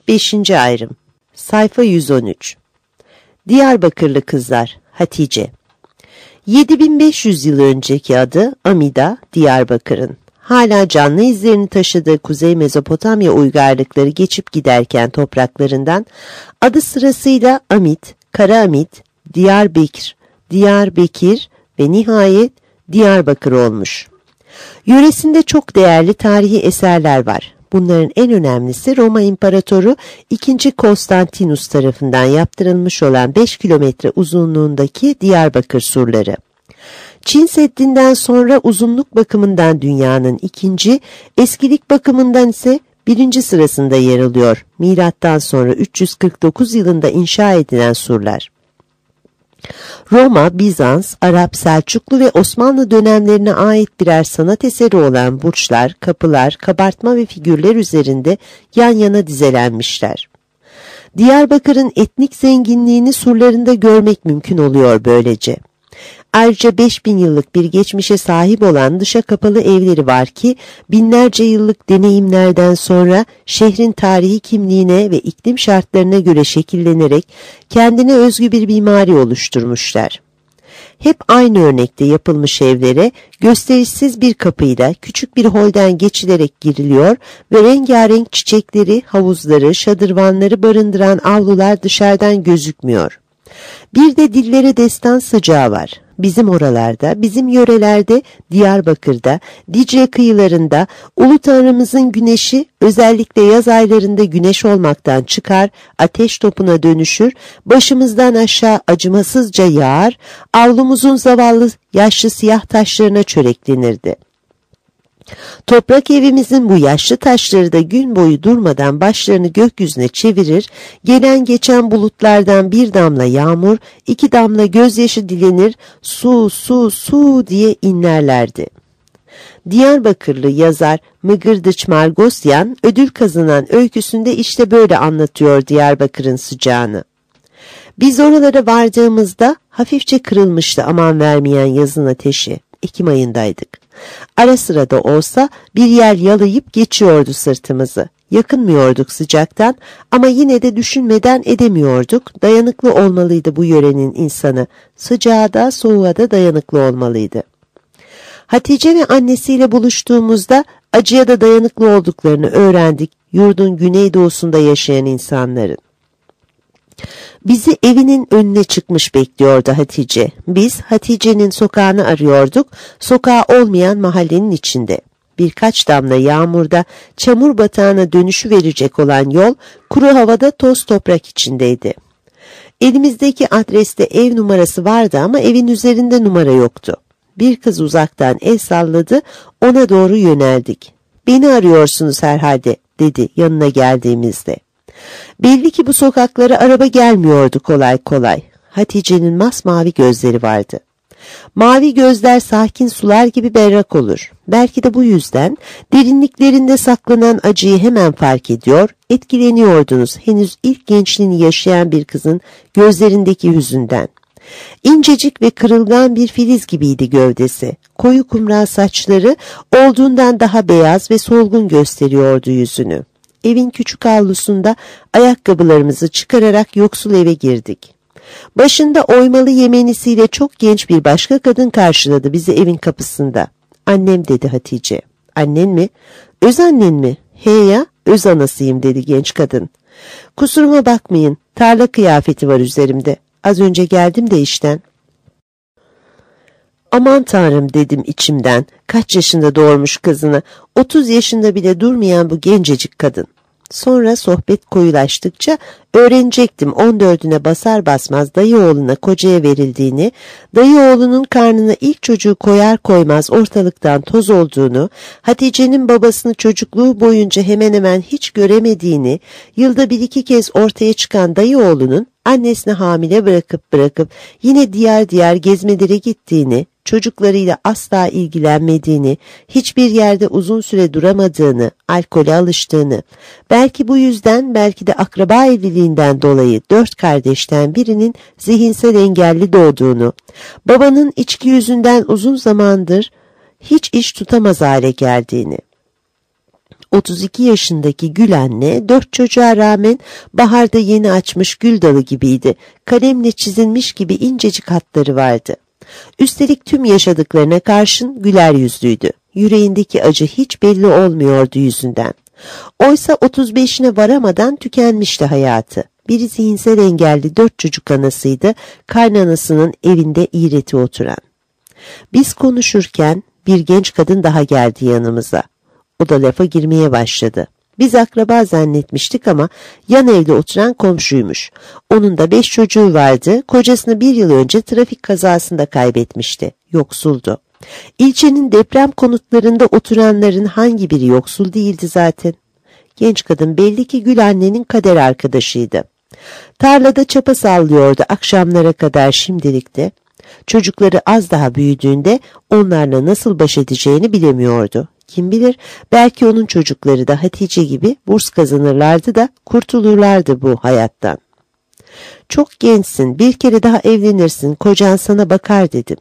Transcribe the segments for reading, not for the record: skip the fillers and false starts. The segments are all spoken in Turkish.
5. ayrım. Sayfa 113. Diyarbakırlı kızlar. Hatice. 7500 yıl önceki adı Amida, Diyarbakır'ın. Hala canlı izlerini taşıdığı Kuzey Mezopotamya uygarlıkları geçip giderken topraklarından adı sırasıyla Amit, Karaamit, Diyarbekir ve nihayet Diyarbakır olmuş. Yöresinde çok değerli tarihi eserler var. Bunların en önemlisi Roma İmparatoru II. Konstantinus tarafından yaptırılmış olan 5 kilometre uzunluğundaki Diyarbakır surları. Çin Seddi'nden sonra uzunluk bakımından dünyanın ikinci, eskilik bakımından ise birinci sırasında yer alıyor. Milattan sonra 349 yılında inşa edilen surlar. Roma, Bizans, Arap, Selçuklu ve Osmanlı dönemlerine ait birer sanat eseri olan burçlar, kapılar, kabartma ve figürler üzerinde yan yana dizelenmişler. Diyarbakır'ın etnik zenginliğini surlarında görmek mümkün oluyor böylece. Ayrıca 5000 yıllık bir geçmişe sahip olan dışa kapalı evleri var ki binlerce yıllık deneyimlerden sonra şehrin tarihi kimliğine ve iklim şartlarına göre şekillenerek kendine özgü bir mimari oluşturmuşlar. Hep aynı örnekte yapılmış evlere gösterişsiz bir kapıyla küçük bir holden geçilerek giriliyor ve rengarenk çiçekleri, havuzları, şadırvanları barındıran avlular dışarıdan gözükmüyor. Bir de dillere destan sıcağı var. Bizim oralarda, bizim yörelerde, Diyarbakır'da, Dicle kıyılarında Ulu Tanrımızın güneşi özellikle yaz aylarında güneş olmaktan çıkar, ateş topuna dönüşür, başımızdan aşağı acımasızca yağar, avlumuzun zavallı yaşlı siyah taşlarına çöreklenirdi. Toprak evimizin bu yaşlı taşları da gün boyu durmadan başlarını gökyüzüne çevirir, gelen geçen bulutlardan bir damla yağmur, 2 damla gözyaşı dilenir, su, su, su diye inlerlerdi. Diyarbakırlı yazar Mıgırdıç Margosyan, ödül kazanan öyküsünde işte böyle anlatıyor Diyarbakır'ın sıcağını. Biz oralara vardığımızda hafifçe kırılmıştı aman vermeyen yazın ateşi. Ekim ayındaydık. Ara sıra da olsa bir yer yalayıp geçiyordu sırtımızı. Yakınmıyorduk sıcaktan ama yine de düşünmeden edemiyorduk. Dayanıklı olmalıydı bu yörenin insanı. Sıcağa da soğuğa da dayanıklı olmalıydı. Hatice ve annesiyle buluştuğumuzda acıya da dayanıklı olduklarını öğrendik yurdun güneydoğusunda yaşayan insanların. Bizi evinin önüne çıkmış bekliyordu Hatice. Biz Hatice'nin sokağını arıyorduk, sokağı olmayan mahallenin içinde. Birkaç damla yağmurda çamur batağına dönüşü verecek olan yol, kuru havada toz toprak içindeydi. Elimizdeki adreste ev numarası vardı ama evin üzerinde numara yoktu. Bir kız uzaktan el salladı, ona doğru yöneldik. "Beni arıyorsunuz herhalde," dedi yanına geldiğimizde. Belli ki bu sokaklara araba gelmiyordu kolay kolay. Hatice'nin masmavi gözleri vardı. Mavi gözler sakin sular gibi berrak olur. Belki de bu yüzden derinliklerinde saklanan acıyı hemen fark ediyor, etkileniyordunuz henüz ilk gençliğini yaşayan bir kızın gözlerindeki hüzünden. İncecik ve kırılgan bir filiz gibiydi gövdesi. Koyu kumral saçları olduğundan daha beyaz ve solgun gösteriyordu yüzünü. Evin küçük avlusunda ayakkabılarımızı çıkararak yoksul eve girdik. Başında oymalı yemenisiyle çok genç bir başka kadın karşıladı bizi evin kapısında. "Annem," dedi Hatice. "Annen mi? Öz annen mi?" "He ya, öz anasıyım," dedi genç kadın. "Kusuruma bakmayın, tarla kıyafeti var üzerimde. Az önce geldim de işten." "Aman Tanrım," dedim içimden. Kaç yaşında doğurmuş kızını, 30 yaşında bile durmayan bu gencecik kadın. Sonra sohbet koyulaştıkça öğrenecektim 14'üne basar basmaz dayı oğluna kocaya verildiğini, dayı oğlunun karnına ilk çocuğu koyar koymaz ortalıktan toz olduğunu, Hatice'nin babasını çocukluğu boyunca hemen hemen hiç göremediğini, yılda 1-2 kez ortaya çıkan dayı oğlunun annesini hamile bırakıp yine diğer diğer gezmelere gittiğini, çocuklarıyla asla ilgilenmediğini, hiçbir yerde uzun süre duramadığını, alkole alıştığını, belki bu yüzden belki de akraba evliliğinden dolayı 4 kardeşten birinin zihinsel engelli doğduğunu, babanın içki yüzünden uzun zamandır hiç iş tutamaz hale geldiğini. 32 yaşındaki Gül anne 4 çocuğa rağmen baharda yeni açmış gül dalı gibiydi. Kalemle çizilmiş gibi incecik hatları vardı. Üstelik tüm yaşadıklarına karşın güler yüzlüydü. Yüreğindeki acı hiç belli olmuyordu yüzünden. Oysa 35'ine varamadan tükenmişti hayatı. Biri zihinsel engelli 4 çocuk anasıydı, kaynanasının evinde iğreti oturan. Biz konuşurken bir genç kadın daha geldi yanımıza. O da lafa girmeye başladı. Biz akraba zannetmiştik ama yan evde oturan komşuymuş. Onun da 5 çocuğu vardı, kocasını 1 yıl önce trafik kazasında kaybetmişti. Yoksuldu. İlçenin deprem konutlarında oturanların hangi biri yoksul değildi zaten. Genç kadın belli ki Gül annenin kader arkadaşıydı. Tarlada çapa sallıyordu akşamlara kadar şimdilik de. Çocukları az daha büyüdüğünde onlarla nasıl baş edeceğini bilemiyordu. Kim bilir, belki onun çocukları da Hatice gibi burs kazanırlardı da kurtulurlardı bu hayattan. Çok gençsin, bir kere daha evlenirsin, kocan sana bakar dedim.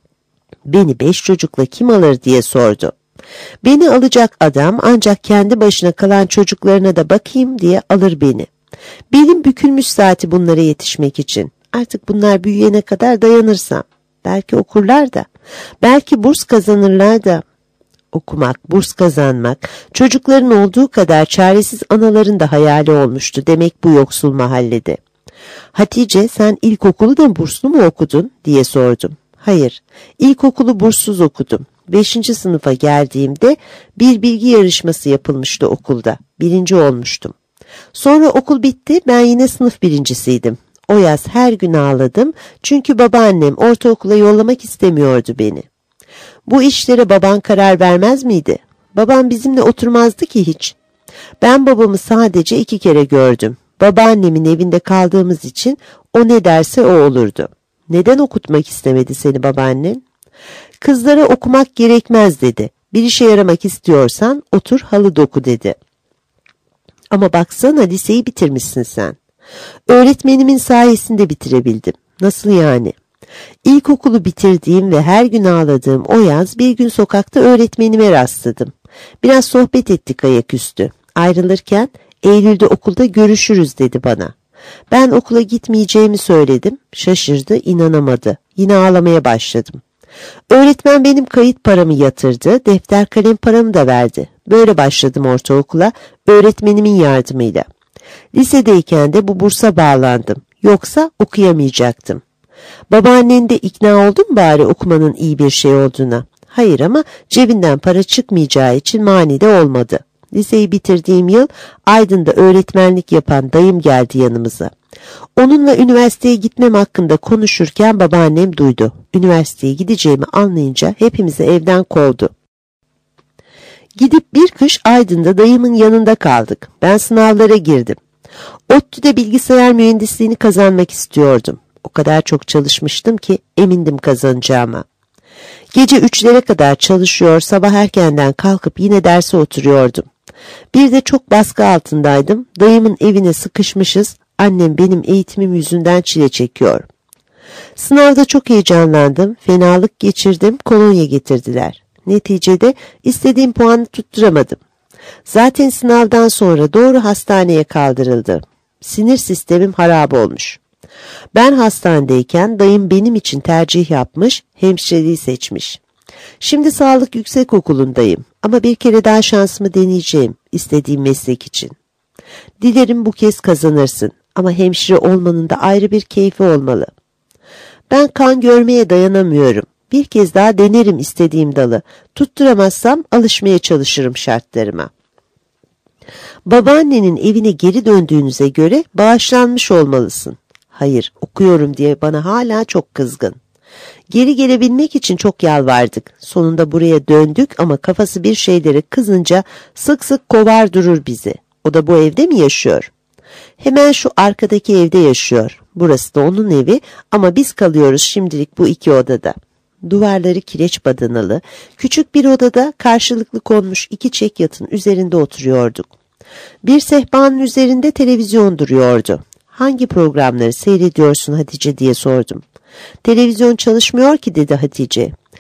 Beni 5 çocukla kim alır diye sordu. Beni alacak adam ancak kendi başına kalan çocuklarına da bakayım diye alır beni. Belim bükülmüş saati bunlara yetişmek için. Artık bunlar büyüyene kadar dayanırsam. Belki okurlar da, belki burs kazanırlar da. Okumak, burs kazanmak, çocukların olduğu kadar çaresiz anaların da hayali olmuştu demek bu yoksul mahallede. Hatice, sen ilkokulu da burslu mu okudun diye sordum. Hayır, ilkokulu burssuz okudum. 5. sınıfa geldiğimde bir bilgi yarışması yapılmıştı okulda. 1. olmuştum. Sonra okul bitti, ben yine sınıf 1.'siydim. O yaz her gün ağladım çünkü babaannem ortaokula yollamak istemiyordu beni. Bu işlere baban karar vermez miydi? Babam bizimle oturmazdı ki hiç. Ben babamı sadece 2 kere gördüm. Babaannemin evinde kaldığımız için o ne derse o olurdu. Neden okutmak istemedi seni babaannen? Kızlara okumak gerekmez dedi. Bir işe yaramak istiyorsan otur halı doku dedi. Ama baksana liseyi bitirmişsin sen. Öğretmenimin sayesinde bitirebildim. Nasıl yani? İlkokulu bitirdiğim ve her gün ağladığım o yaz bir gün sokakta öğretmenime rastladım. Biraz sohbet ettik ayaküstü. Ayrılırken Eylül'de okulda görüşürüz dedi bana. Ben okula gitmeyeceğimi söyledim. Şaşırdı, inanamadı. Yine ağlamaya başladım. Öğretmen benim kayıt paramı yatırdı, defter kalem paramı da verdi. Böyle başladım ortaokula, öğretmenimin yardımıyla. Lisedeyken de bu bursa bağlandım. Yoksa okuyamayacaktım. Babaannen de ikna oldun mu bari okumanın iyi bir şey olduğuna? Hayır ama cebinden para çıkmayacağı için mani de olmadı. Liseyi bitirdiğim yıl Aydın'da öğretmenlik yapan dayım geldi yanımıza. Onunla üniversiteye gitmem hakkında konuşurken babaannem duydu. Üniversiteye gideceğimi anlayınca hepimizi evden kovdu. Gidip bir kış Aydın'da dayımın yanında kaldık. Ben sınavlara girdim. ODTÜ'de bilgisayar mühendisliğini kazanmak istiyordum. O kadar çok çalışmıştım ki emindim kazanacağıma. Gece 3'lere kadar çalışıyor, sabah erkenden kalkıp yine derse oturuyordum. Bir de çok baskı altındaydım. Dayımın evine sıkışmışız. Annem benim eğitimim yüzünden çile çekiyor. Sınavda çok heyecanlandım. Fenalık geçirdim. Kolonya getirdiler. Neticede istediğim puanı tutturamadım. Zaten sınavdan sonra doğru hastaneye kaldırıldı. Sinir sistemim harap olmuş. Ben hastanedeyken dayım benim için tercih yapmış, hemşireliği seçmiş. Şimdi sağlık yüksekokulundayım ama bir kere daha şansımı deneyeceğim istediğim meslek için. Dilerim bu kez kazanırsın ama hemşire olmanın da ayrı bir keyfi olmalı. Ben kan görmeye dayanamıyorum. Bir kez daha denerim istediğim dalı. Tutturamazsam alışmaya çalışırım şartlarıma. Babaannenin evine geri döndüğünüze göre bağışlanmış olmalısın. Hayır, okuyorum diye bana hala çok kızgın. Geri gelebilmek için çok yalvardık. Sonunda buraya döndük ama kafası bir şeylere kızınca sık sık kovar durur bizi. O da bu evde mi yaşıyor? Hemen şu arkadaki evde yaşıyor. Burası da onun evi ama biz kalıyoruz şimdilik bu 2 odada. Duvarları kireç badanalı, küçük bir odada karşılıklı konmuş 2 çekyatın üzerinde oturuyorduk. Bir sehpanın üzerinde televizyon duruyordu. Hangi programları seyrediyorsun Hatice diye sordum. Televizyon çalışmıyor ki dedi Hatice.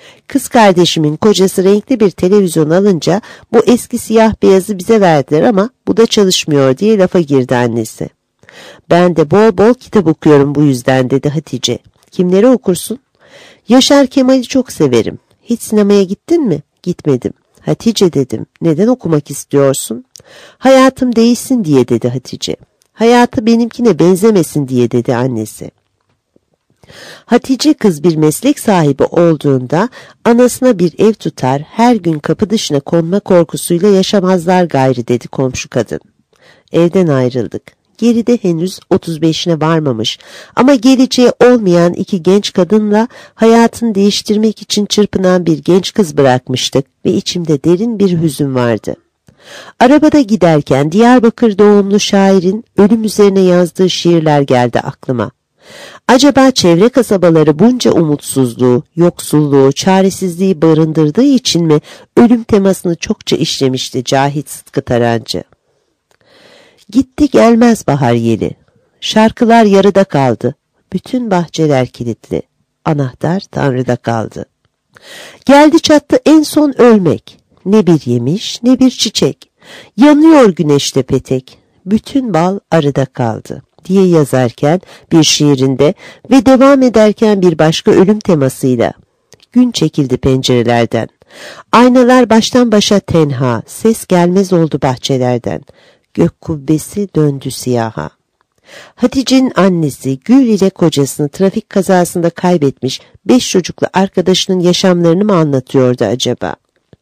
Kız kardeşimin kocası renkli bir televizyon alınca bu eski siyah beyazı bize verdiler ama bu da çalışmıyor diye lafa girdi annesi. Ben de bol bol kitap okuyorum bu yüzden dedi Hatice. Kimleri okursun? Yaşar Kemal'i çok severim. Hiç sinemaya gittin mi? Gitmedim. Hatice dedim. Neden okumak istiyorsun? Hayatım değişsin diye dedi Hatice. Hayatı benimkine benzemesin diye dedi annesi. Hatice kız bir meslek sahibi olduğunda anasına bir ev tutar, her gün kapı dışına konma korkusuyla yaşamazlar gayrı dedi komşu kadın. Evden ayrıldık. Geride henüz 35'ine varmamış ama geleceği olmayan iki genç kadınla hayatını değiştirmek için çırpınan bir genç kız bırakmıştık ve içimde derin bir hüzün vardı. Arabada giderken Diyarbakır doğumlu şairin ölüm üzerine yazdığı şiirler geldi aklıma. Acaba çevre kasabaları bunca umutsuzluğu, yoksulluğu, çaresizliği barındırdığı için mi ölüm temasını çokça işlemişti Cahit Sıtkı Tarancı? Gitti gelmez bahar yeli. Şarkılar yarıda kaldı. Bütün bahçeler kilitli. Anahtar Tanrı'da kaldı. Geldi çattı en son ölmek. Ne bir yemiş ne bir çiçek. Yanıyor güneşte petek. Bütün bal arıda kaldı diye yazarken bir şiirinde ve devam ederken bir başka ölüm temasıyla. Gün çekildi pencerelerden. Aynalar baştan başa tenha. Ses gelmez oldu bahçelerden. Gök kubbesi döndü siyaha. Hatice'nin annesi Gül ile kocasını trafik kazasında kaybetmiş 5 çocuklu arkadaşının yaşamlarını mı anlatıyordu acaba?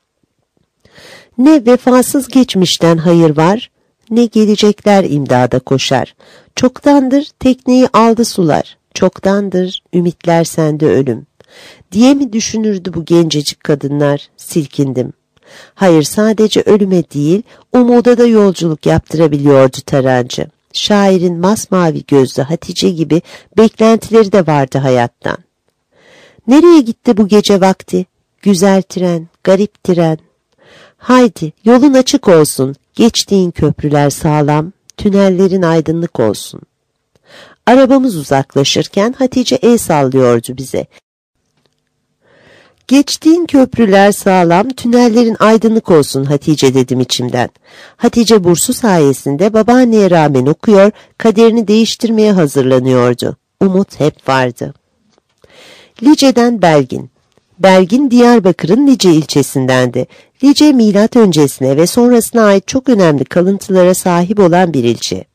Ne vefasız geçmişten hayır var, ne gelecekler imdada koşar. Çoktandır tekneyi aldı sular, çoktandır ümitler sende ölüm. Diye mi düşünürdü bu gencecik kadınlar? Silkindim. Hayır, sadece ölüme değil, umuda da yolculuk yaptırabiliyordu Tarancı. Şairin masmavi gözlü Hatice gibi beklentileri de vardı hayattan. Nereye gitti bu gece vakti? Güzel tren, garip tren. Haydi yolun açık olsun, geçtiğin köprüler sağlam, tünellerin aydınlık olsun. Arabamız uzaklaşırken Hatice el sallıyordu bize. Geçtiğin köprüler sağlam, tünellerin aydınlık olsun Hatice dedim içimden. Hatice bursu sayesinde babaanneye rağmen okuyor, kaderini değiştirmeye hazırlanıyordu. Umut hep vardı. Lice'den Belgin. Belgin Diyarbakır'ın Lice ilçesindendi. Lice milat öncesine ve sonrasına ait çok önemli kalıntılara sahip olan bir ilçe.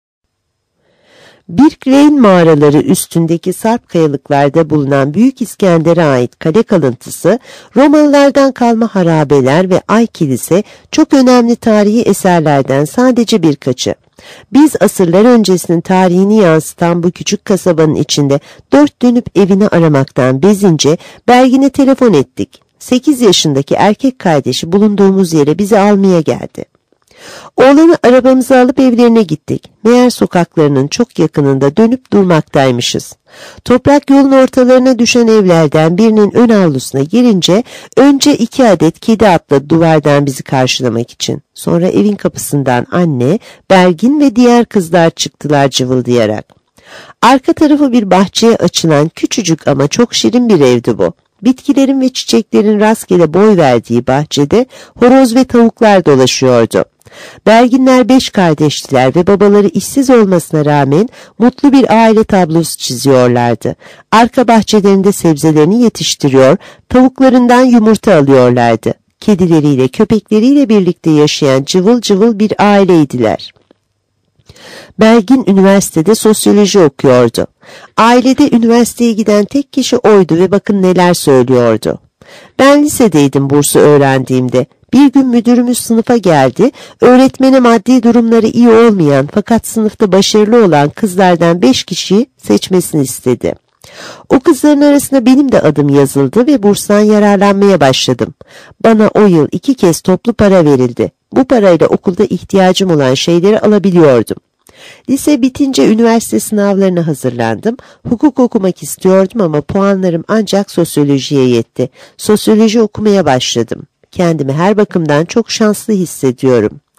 Birkreyn mağaraları üstündeki sarp kayalıklarda bulunan Büyük İskender'e ait kale kalıntısı, Romalılardan kalma harabeler ve Ay Kilise çok önemli tarihi eserlerden sadece birkaçı. Biz asırlar öncesinin tarihini yansıtan bu küçük kasabanın içinde dört dönüp evini aramaktan bezince Belgin'e telefon ettik. 8 yaşındaki erkek kardeşi bulunduğumuz yere bizi almaya geldi. Oğlanı arabamıza alıp evlerine gittik. Meğer sokaklarının çok yakınında dönüp durmaktaymışız. Toprak yolun ortalarına düşen evlerden birinin ön avlusuna girince önce 2 adet kedi atladı duvardan bizi karşılamak için. Sonra evin kapısından anne, Belgin ve diğer kızlar çıktılar cıvıldayarak. Arka tarafı bir bahçeye açılan küçücük ama çok şirin bir evdi bu. Bitkilerin ve çiçeklerin rastgele boy verdiği bahçede horoz ve tavuklar dolaşıyordu. Belginler 5 kardeştiler ve babaları işsiz olmasına rağmen mutlu bir aile tablosu çiziyorlardı. Arka bahçelerinde sebzelerini yetiştiriyor, tavuklarından yumurta alıyorlardı. Kedileriyle, köpekleriyle birlikte yaşayan cıvıl cıvıl bir aileydiler. Belgin üniversitede sosyoloji okuyordu. Ailede üniversiteye giden tek kişi oydu ve bakın neler söylüyordu. Ben lisedeydim bursu öğrendiğimde. Bir gün müdürümüz sınıfa geldi, öğretmene maddi durumları iyi olmayan fakat sınıfta başarılı olan kızlardan 5 kişiyi seçmesini istedi. O kızların arasında benim de adım yazıldı ve burstan yararlanmaya başladım. Bana o yıl 2 kez toplu para verildi. Bu parayla okulda ihtiyacım olan şeyleri alabiliyordum. Lise bitince üniversite sınavlarına hazırlandım. Hukuk okumak istiyordum ama puanlarım ancak sosyolojiye yetti. Sosyoloji okumaya başladım. Kendimi her bakımdan çok şanslı hissediyorum.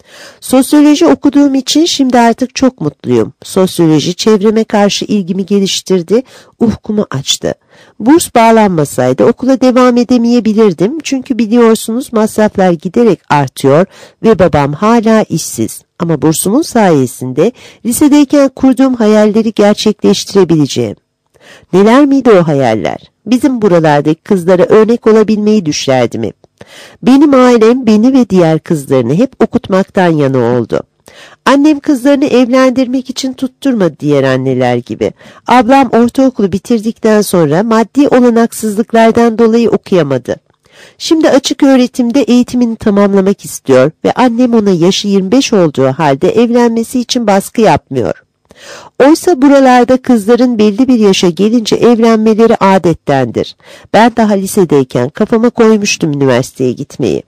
Sosyoloji okuduğum için şimdi artık çok mutluyum. Sosyoloji çevreme karşı ilgimi geliştirdi, ufkumu açtı. Burs bağlanmasaydı okula devam edemeyebilirdim. Çünkü biliyorsunuz masraflar giderek artıyor ve babam hala işsiz. Ama bursumun sayesinde lisedeyken kurduğum hayalleri gerçekleştirebileceğim. Neler miydi o hayaller? Bizim buralardaki kızlara örnek olabilmeyi düşlerdim hep. Benim ailem beni ve diğer kızlarını hep okutmaktan yana oldu. Annem kızlarını evlendirmek için tutturmadı diğer anneler gibi. Ablam ortaokulu bitirdikten sonra maddi olanaksızlıklardan dolayı okuyamadı. Şimdi açık öğretimde eğitimini tamamlamak istiyor ve annem ona yaşı 25 olduğu halde evlenmesi için baskı yapmıyor. Oysa buralarda kızların belli bir yaşa gelince evlenmeleri adettendir. Ben daha lisedeyken kafama koymuştum üniversiteye gitmeyi.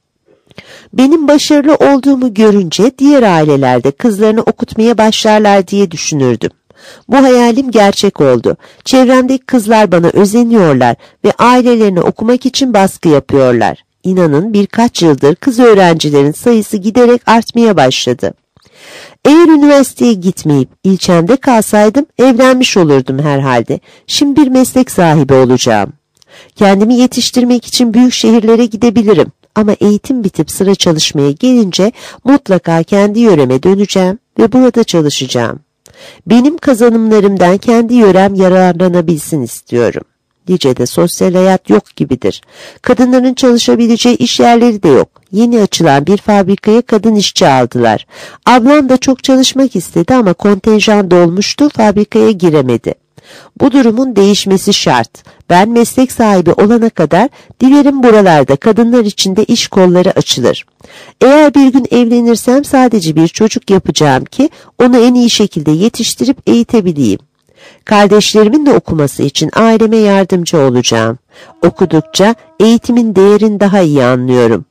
Benim başarılı olduğumu görünce diğer ailelerde kızlarını okutmaya başlarlar diye düşünürdüm. Bu hayalim gerçek oldu. Çevremdeki kızlar bana özeniyorlar ve ailelerine okumak için baskı yapıyorlar. İnanın birkaç yıldır kız öğrencilerin sayısı giderek artmaya başladı. Eğer üniversiteye gitmeyip ilçemde kalsaydım evlenmiş olurdum herhalde. Şimdi bir meslek sahibi olacağım. Kendimi yetiştirmek için büyük şehirlere gidebilirim. Ama eğitim bitip sıra çalışmaya gelince mutlaka kendi yöreme döneceğim ve burada çalışacağım. Benim kazanımlarımdan kendi yörem yararlanabilsin istiyorum. Lice'de sosyal hayat yok gibidir. Kadınların çalışabileceği iş yerleri de yok. Yeni açılan bir fabrikaya kadın işçi aldılar. Ablam da çok çalışmak istedi ama kontenjan dolmuştu, fabrikaya giremedi. Bu durumun değişmesi şart. Ben meslek sahibi olana kadar dilerim buralarda kadınlar için de iş kolları açılır. Eğer bir gün evlenirsem sadece bir çocuk yapacağım ki onu en iyi şekilde yetiştirip eğitebileyim. Kardeşlerimin de okuması için aileme yardımcı olacağım. Okudukça eğitimin değerini daha iyi anlıyorum.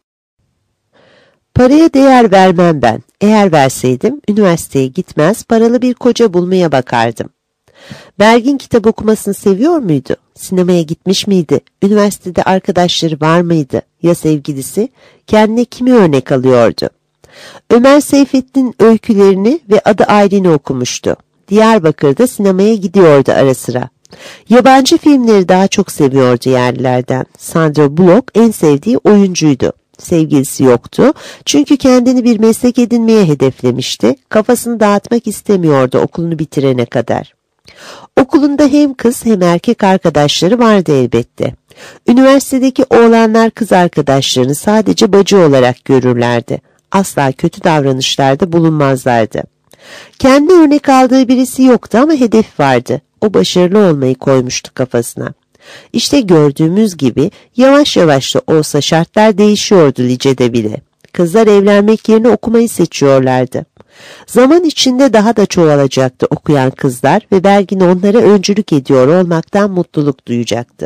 Paraya değer vermem ben. Eğer verseydim üniversiteye gitmez, paralı bir koca bulmaya bakardım. Bergin kitap okumasını seviyor muydu? Sinemaya gitmiş miydi? Üniversitede arkadaşları var mıydı? Ya sevgilisi? Kendine kimi örnek alıyordu? Ömer Seyfettin öykülerini ve Adı Aylin'i okumuştu. Diyarbakır'da sinemaya gidiyordu ara sıra. Yabancı filmleri daha çok seviyordu yerlilerden. Sandra Bullock en sevdiği oyuncuydu. Sevgilisi yoktu çünkü kendini bir meslek edinmeye hedeflemişti. Kafasını dağıtmak istemiyordu okulunu bitirene kadar. Okulunda hem kız hem erkek arkadaşları vardı elbette. Üniversitedeki oğlanlar kız arkadaşlarını sadece bacı olarak görürlerdi. Asla kötü davranışlarda bulunmazlardı. Kendi örnek aldığı birisi yoktu ama hedef vardı. O başarılı olmayı koymuştu kafasına. İşte gördüğümüz gibi yavaş yavaş da olsa şartlar değişiyordu licede bile. Kızlar evlenmek yerine okumayı seçiyorlardı. Zaman içinde daha da çoğalacaktı okuyan kızlar ve Bergin onlara öncülük ediyor olmaktan mutluluk duyacaktı.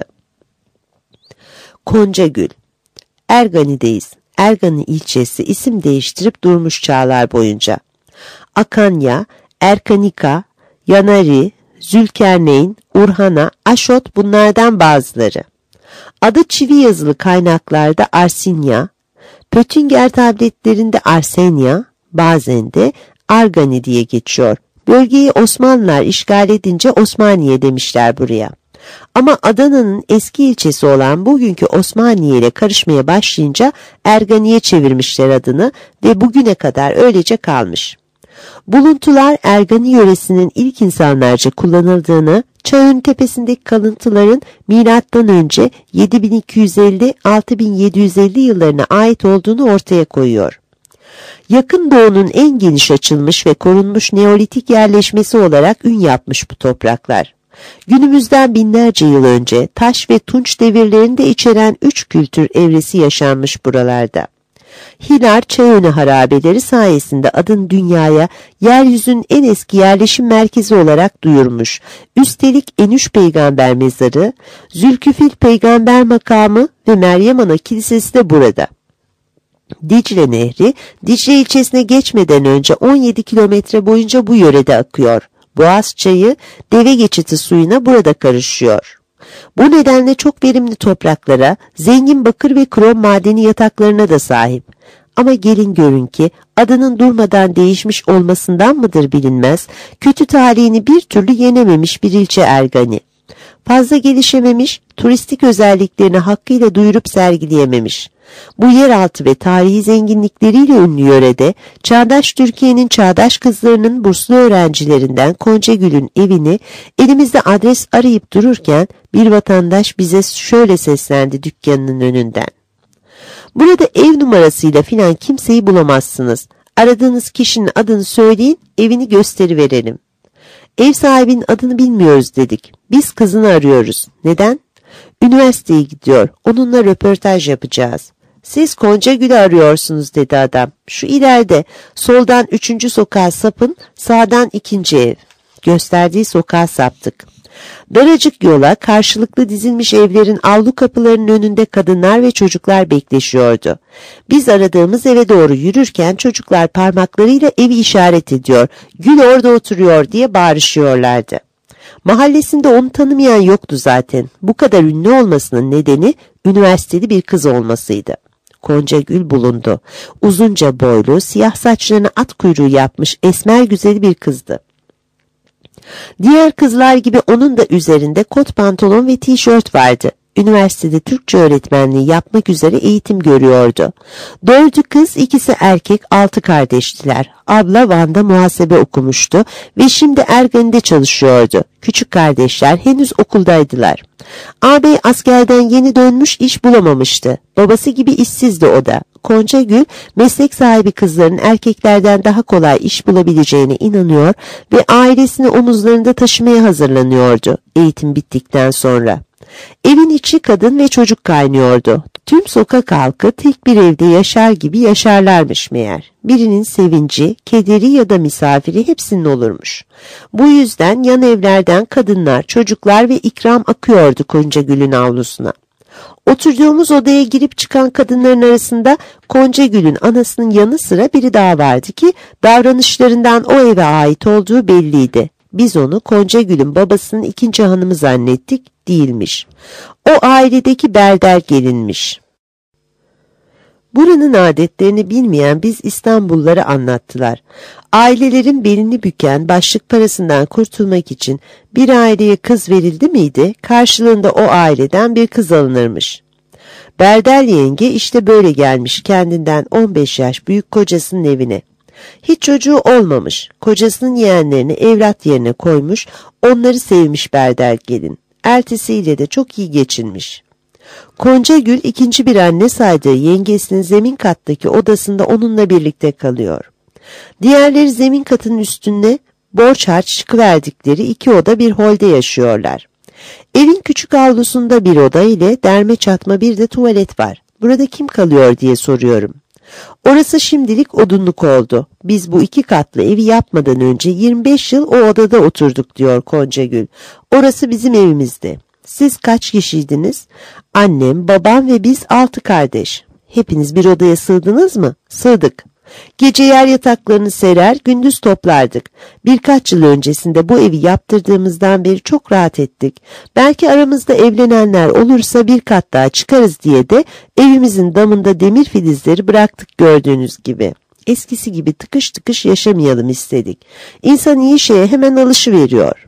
Koncagül. Ergani'deyiz. Ergani ilçesi isim değiştirip durmuş çağlar boyunca. Akanya, Erkanika, Yanari, Zülkerneyn, Urhana, Aşot bunlardan bazıları. Adı çivi yazılı kaynaklarda Arsinya, Pöttinger tabletlerinde Arsenya, bazen de Argani diye geçiyor. Bölgeyi Osmanlılar işgal edince Osmaniye demişler buraya. Ama Adana'nın eski ilçesi olan bugünkü Osmaniye ile karışmaya başlayınca Ergani'ye çevirmişler adını ve bugüne kadar öylece kalmış. Buluntular Ergani yöresinin ilk insanlarca kullanıldığını, çağın tepesindeki kalıntıların milattan önce 7250-6750 yıllarına ait olduğunu ortaya koyuyor. Yakın Doğu'nun en geniş açılmış ve korunmuş Neolitik yerleşmesi olarak ün yapmış bu topraklar. Günümüzden binlerce yıl önce taş ve tunç devirlerini de içeren 3 kültür evresi yaşanmış buralarda. Hilar Çayönü harabeleri sayesinde adın dünyaya yeryüzünün en eski yerleşim merkezi olarak duyurmuş. Üstelik Enüş Peygamber mezarı, Zülküfil Peygamber makamı ve Meryem Ana Kilisesi de burada. Dicle Nehri, Dicle ilçesine geçmeden önce 17 kilometre boyunca bu yörede akıyor. Boğaz çayı, deve geçiti suyuna burada karışıyor. Bu nedenle çok verimli topraklara, zengin bakır ve krom madeni yataklarına da sahip. Ama gelin görün ki adının durmadan değişmiş olmasından mıdır bilinmez, kötü talihini bir türlü yenememiş bir ilçe Ergani. Fazla gelişememiş, turistik özelliklerini hakkıyla duyurup sergileyememiş. Bu yeraltı ve tarihi zenginlikleriyle ünlü yörede, çağdaş Türkiye'nin çağdaş kızlarının burslu öğrencilerinden Koncagül'ün evini elimizde adres arayıp dururken bir vatandaş bize şöyle seslendi dükkanının önünden. Burada ev numarasıyla filan kimseyi bulamazsınız. Aradığınız kişinin adını söyleyin, evini gösteriverelim. Ev sahibinin adını bilmiyoruz dedik. Biz kızını arıyoruz. Neden? Üniversiteye gidiyor. Onunla röportaj yapacağız. Siz Koncagül'ü arıyorsunuz dedi adam. Şu ileride soldan 3. sokağa sapın, sağdan 2. ev. Gösterdiği sokağa saptık. Daracık yola karşılıklı dizilmiş evlerin avlu kapılarının önünde kadınlar ve çocuklar bekleşiyordu. Biz aradığımız eve doğru yürürken çocuklar parmaklarıyla evi işaret ediyor, Gül orada oturuyor diye bağırışıyorlardı. Mahallesinde onu tanımayan yoktu zaten. Bu kadar ünlü olmasının nedeni üniversiteli bir kız olmasıydı. Koncagül bulundu. Uzunca boylu, siyah saçlarına at kuyruğu yapmış esmer güzeli bir kızdı. Diğer kızlar gibi onun da üzerinde kot pantolon ve tişört vardı. Üniversitede Türkçe öğretmenliği yapmak üzere eğitim görüyordu. 4'ü kız, 2'si erkek, 6 kardeştiler. Abla Van'da muhasebe okumuştu ve şimdi Ergani'de çalışıyordu. Küçük kardeşler henüz okuldaydılar. Ağabey askerden yeni dönmüş, iş bulamamıştı. Babası gibi işsizdi o da. Koncagül meslek sahibi kızların erkeklerden daha kolay iş bulabileceğine inanıyor ve ailesini omuzlarında taşımaya hazırlanıyordu eğitim bittikten sonra. Evin içi kadın ve çocuk kaynıyordu. Tüm sokak halkı tek bir evde yaşar gibi yaşarlarmış meğer. Birinin sevinci, kederi ya da misafiri hepsinin olurmuş. Bu yüzden yan evlerden kadınlar, çocuklar ve ikram akıyordu Koncagül'ün avlusuna. Oturduğumuz odaya girip çıkan kadınların arasında Koncagül'ün anasının yanı sıra biri daha vardı ki davranışlarından o eve ait olduğu belliydi. Biz onu Koncagül'ün babasının 2. hanımı zannettik, değilmiş. O ailedeki berder gelinmiş. Buranın adetlerini bilmeyen biz İstanbullulara anlattılar. Ailelerin belini büken başlık parasından kurtulmak için bir aileye kız verildi miydi, karşılığında o aileden bir kız alınırmış. Berder yenge işte böyle gelmiş kendinden 15 yaş büyük kocasının evine. Hiç çocuğu olmamış, kocasının yeğenlerini evlat yerine koymuş, onları sevmiş berder gelin. Ertesiyle de çok iyi geçinmiş. Koncagül 2. bir anne saydığı yengesinin zemin kattaki odasında onunla birlikte kalıyor. Diğerleri zemin katının üstüne borç harç çıkıverdikleri 2 oda bir holde yaşıyorlar. Evin küçük avlusunda bir oda ile derme çatma bir de tuvalet var. Burada kim kalıyor diye soruyorum. Orası şimdilik odunluk oldu. Biz bu 2 katlı evi yapmadan önce 25 yıl o odada oturduk diyor Koncagül. Orası bizim evimizdi. Siz kaç kişiydiniz? Annem, babam ve biz 6 kardeş. Hepiniz bir odaya sığdınız mı? Sığdık. Gece yer yataklarını serer, gündüz toplardık. Birkaç yıl öncesinde bu evi yaptırdığımızdan beri çok rahat ettik. Belki aramızda evlenenler olursa bir kat daha çıkarız diye de evimizin damında demir filizleri bıraktık gördüğünüz gibi. Eskisi gibi tıkış tıkış yaşamayalım istedik. İnsan iyi şeye hemen alışıveriyor.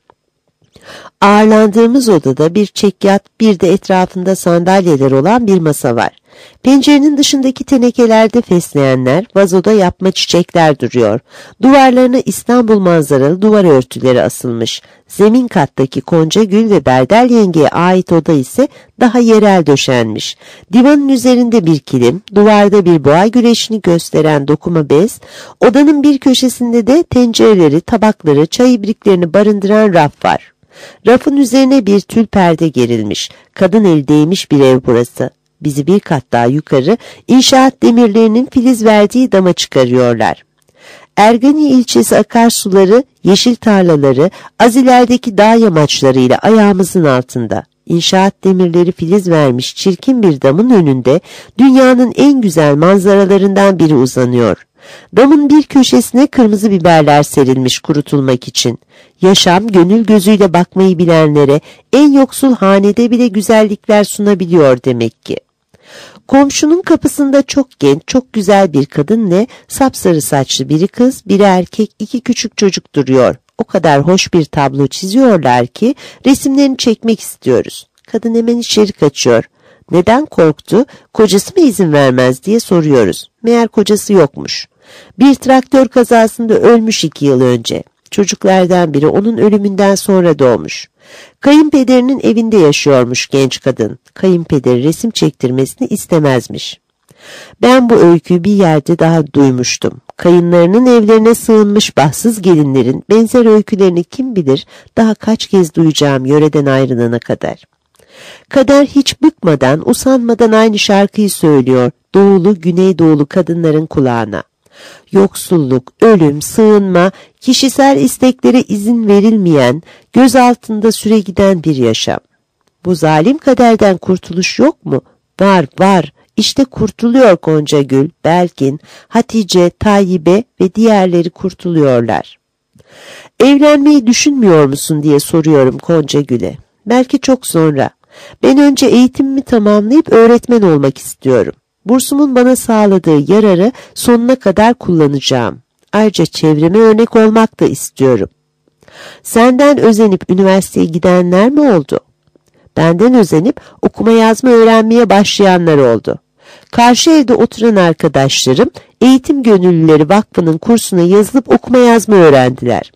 Ağırlandığımız odada bir çekyat, bir de etrafında sandalyeler olan bir masa var. Pencerenin dışındaki tenekelerde fesleğenler, vazoda yapma çiçekler duruyor. Duvarlarına İstanbul manzaralı duvar örtüleri asılmış. Zemin kattaki Koncagül ve Berdel yengeye ait oda ise daha yerel döşenmiş. Divanın üzerinde bir kilim, duvarda bir boğa güreşini gösteren dokuma bez, odanın bir köşesinde de tencereleri, tabakları, çay ibriklerini barındıran raf var. Rafın üzerine bir tül perde gerilmiş. Kadın eli değmiş bir ev burası. Bizi bir kat daha yukarı inşaat demirlerinin filiz verdiği dama çıkarıyorlar. Ergani ilçesi akarsuları, yeşil tarlaları, az ilerideki dağ yamaçlarıyla ayağımızın altında. İnşaat demirleri filiz vermiş çirkin bir damın önünde dünyanın en güzel manzaralarından biri uzanıyor. Damın bir köşesine kırmızı biberler serilmiş kurutulmak için. Yaşam gönül gözüyle bakmayı bilenlere en yoksul hanede bile güzellikler sunabiliyor demek ki. Komşunun kapısında çok genç, çok güzel bir kadınla sapsarı saçlı biri kız, biri erkek, iki küçük çocuk duruyor. O kadar hoş bir tablo çiziyorlar ki resimlerini çekmek istiyoruz. Kadın hemen içeri kaçıyor. Neden korktu? Kocası mı izin vermez diye soruyoruz. Meğer kocası yokmuş. Bir traktör kazasında ölmüş 2 yıl önce. Çocuklardan biri onun ölümünden sonra doğmuş. Kayınpederinin evinde yaşıyormuş genç kadın. Kayınpederi resim çektirmesini istemezmiş. Ben bu öyküyü bir yerde daha duymuştum. Kayınlarının evlerine sığınmış bahtsız gelinlerin benzer öykülerini kim bilir daha kaç kez duyacağım yöreden ayrılana kadar. Kader hiç bıkmadan, usanmadan aynı şarkıyı söylüyor doğulu, güneydoğulu kadınların kulağına. Yoksulluk, ölüm, sığınma, kişisel isteklere izin verilmeyen, göz altında süre giden bir yaşam. Bu zalim kaderden kurtuluş yok mu? Var, var. İşte kurtuluyor Goncagül, Belgin, Hatice, Tayyibe ve diğerleri kurtuluyorlar. Evlenmeyi düşünmüyor musun diye soruyorum Goncagül'e. Belki çok sonra. Ben önce eğitimimi tamamlayıp öğretmen olmak istiyorum. Bursumun bana sağladığı yararı sonuna kadar kullanacağım. Ayrıca çevreme örnek olmak da istiyorum. Senden özenip üniversiteye gidenler mi oldu? Benden özenip okuma yazma öğrenmeye başlayanlar oldu. Karşı evde oturan arkadaşlarım Eğitim Gönüllüleri Vakfı'nın kursuna yazılıp okuma yazma öğrendiler.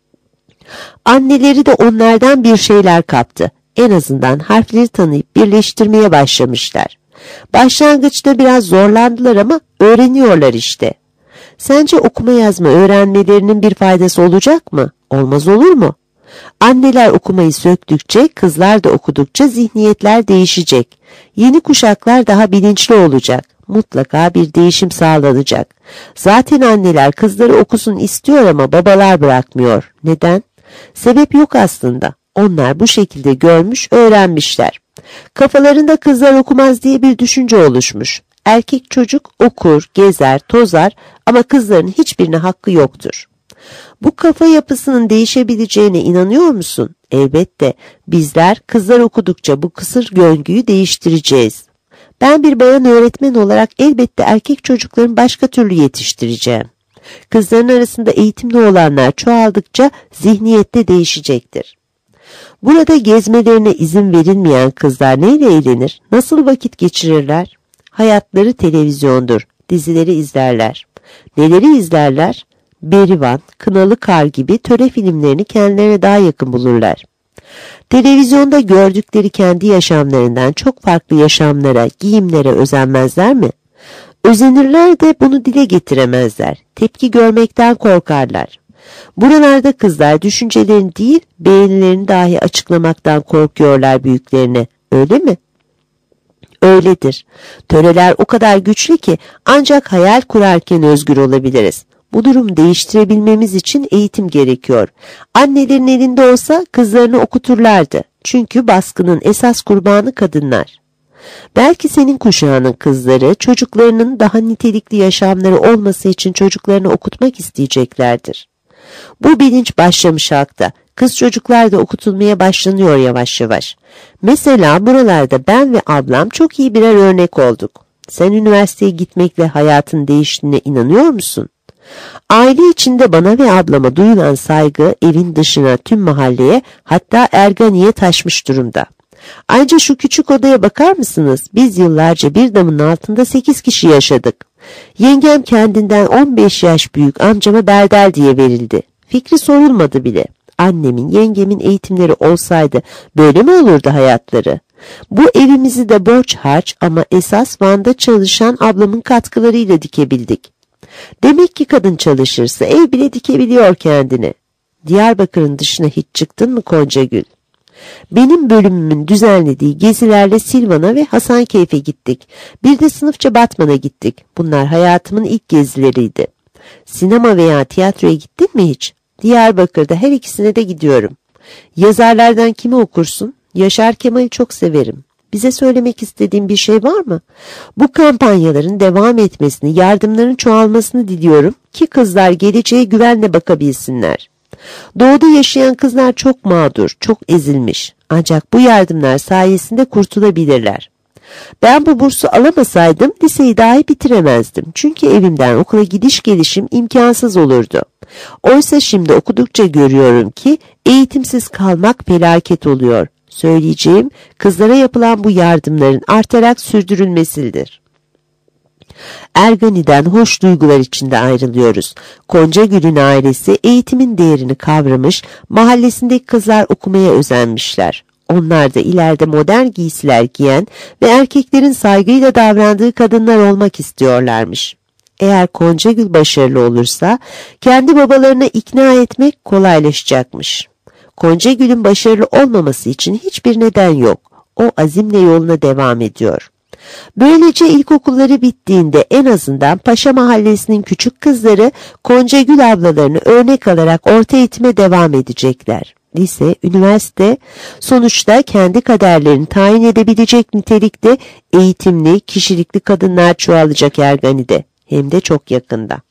Anneleri de onlardan bir şeyler kaptı. En azından harfleri tanıyıp birleştirmeye başlamışlar. Başlangıçta biraz zorlandılar ama öğreniyorlar işte. Sence okuma yazma öğrenmelerinin bir faydası olacak mı? Olmaz olur mu? Anneler okumayı söktükçe, kızlar da okudukça zihniyetler değişecek. Yeni kuşaklar daha bilinçli olacak. Mutlaka bir değişim sağlanacak. Zaten anneler kızları okusun istiyor ama babalar bırakmıyor. Neden? Sebep yok aslında. Onlar bu şekilde görmüş, öğrenmişler. Kafalarında kızlar okumaz diye bir düşünce oluşmuş. Erkek çocuk okur, gezer, tozar ama kızların hiçbirine hakkı yoktur. Bu kafa yapısının değişebileceğine inanıyor musun? Elbette bizler kızlar okudukça bu kısır döngüyü değiştireceğiz. Ben bir bayan öğretmen olarak elbette erkek çocukların başka türlü yetiştireceğim. Kızların arasında eğitimli olanlar çoğaldıkça zihniyette değişecektir. Burada gezmelerine izin verilmeyen kızlar neyle eğlenir, nasıl vakit geçirirler? Hayatları televizyondur, dizileri izlerler. Neleri izlerler? Berivan, Kınalı Kar gibi töre filmlerini kendilerine daha yakın bulurlar. Televizyonda gördükleri kendi yaşamlarından çok farklı yaşamlara, giyimlere özenmezler mi? Özenirler de bunu dile getiremezler. Tepki görmekten korkarlar. Buralarda kızlar düşüncelerini değil, beğenilerini dahi açıklamaktan korkuyorlar büyüklerine. Öyle mi? Öyledir. Töreler o kadar güçlü ki ancak hayal kurarken özgür olabiliriz. Bu durumu değiştirebilmemiz için eğitim gerekiyor. Annelerin elinde olsa kızlarını okuturlardı. Çünkü baskının esas kurbanı kadınlar. Belki senin kuşağının kızları çocuklarının daha nitelikli yaşamları olması için çocuklarını okutmak isteyeceklerdir. Bu bilinç başlamış halkta. Kız çocuklar da okutulmaya başlanıyor yavaş yavaş. Mesela buralarda ben ve ablam çok iyi birer örnek olduk. Sen üniversiteye gitmekle hayatın değiştiğine inanıyor musun? Aile içinde bana ve ablama duyulan saygı evin dışına tüm mahalleye hatta Ergani'ye taşmış durumda. Ayrıca şu küçük odaya bakar mısınız? Biz yıllarca bir damın altında 8 kişi yaşadık. Yengem kendinden 15 yaş büyük amcama Berdel diye verildi. Fikri sorulmadı bile. Annemin, yengemin eğitimleri olsaydı böyle mi olurdu hayatları? Bu evimizi de borç harç ama esas Van'da çalışan ablamın katkılarıyla dikebildik. Demek ki kadın çalışırsa ev bile dikebiliyor kendine. Diyarbakır'ın dışına hiç çıktın mı Goncagül? Benim bölümümün düzenlediği gezilerle Silvan'a ve Hasankeyf'e gittik. Bir de sınıfça Batman'a gittik. Bunlar hayatımın ilk gezileriydi. Sinema veya tiyatroya gittin mi hiç? Diyarbakır'da her ikisine de gidiyorum. Yazarlardan kimi okursun? Yaşar Kemal'i çok severim. Bize söylemek istediğin bir şey var mı? Bu kampanyaların devam etmesini, yardımların çoğalmasını diliyorum ki kızlar geleceğe güvenle bakabilsinler. Doğuda yaşayan kızlar çok mağdur, çok ezilmiş. Ancak bu yardımlar sayesinde kurtulabilirler. Ben bu bursu alamasaydım liseyi dahi bitiremezdim. Çünkü evimden okula gidiş gelişim imkansız olurdu. Oysa şimdi okudukça görüyorum ki eğitimsiz kalmak felaket oluyor. Söyleyeceğim, kızlara yapılan bu yardımların artarak sürdürülmesidir. Ergani'den hoş duygular içinde ayrılıyoruz. Koncagül'ün ailesi eğitimin değerini kavramış, mahallesindeki kızlar okumaya özenmişler. Onlar da ileride modern giysiler giyen ve erkeklerin saygıyla davrandığı kadınlar olmak istiyorlarmış. Eğer Koncagül başarılı olursa kendi babalarına ikna etmek kolaylaşacakmış. Koncagül'ün başarılı olmaması için hiçbir neden yok. O azimle yoluna devam ediyor. Böylece ilkokulları bittiğinde en azından Paşa Mahallesi'nin küçük kızları Koncagül ablalarını örnek alarak orta eğitime devam edecekler. Lise, üniversite sonuçta kendi kaderlerini tayin edebilecek nitelikte eğitimli, kişilikli kadınlar çoğalacak Ergani'de. Hem de çok yakında.